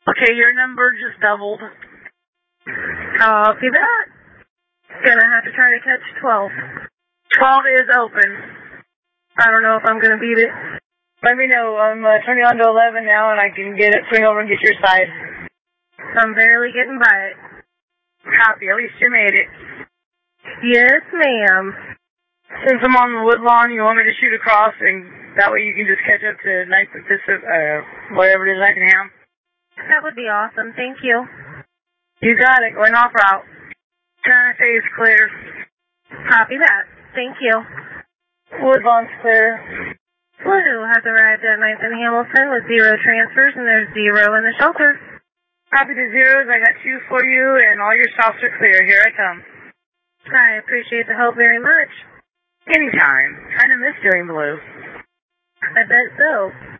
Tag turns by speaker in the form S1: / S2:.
S1: Okay, your number just doubled.
S2: Copy that. Gonna have to try to catch 12.
S1: 12 is open.
S2: I don't know if I'm gonna beat it.
S1: Let me know. I'm turning on to 11 now, and I can swing over and get your side.
S2: I'm barely getting by it.
S1: Copy. At least you made it.
S2: Yes, ma'am.
S1: Since I'm on the Woodlawn, you want me to shoot across, and that way you can just catch up to 9th Pacific, whatever it is, 9th and Ham?
S2: That would be awesome. Thank you.
S1: You got it. Going off route. Santa Fe is clear.
S2: Copy that. Thank you.
S1: Woodlawn's clear.
S2: Blue has arrived at 9th and Hamilton with 0 transfers, and there's 0 in the shelter.
S1: Copy the zeros. I got 2 for you, and all your stops are clear. Here I come.
S2: I appreciate the help very much.
S1: Anytime. Kind of miss doing blue.
S2: I bet so.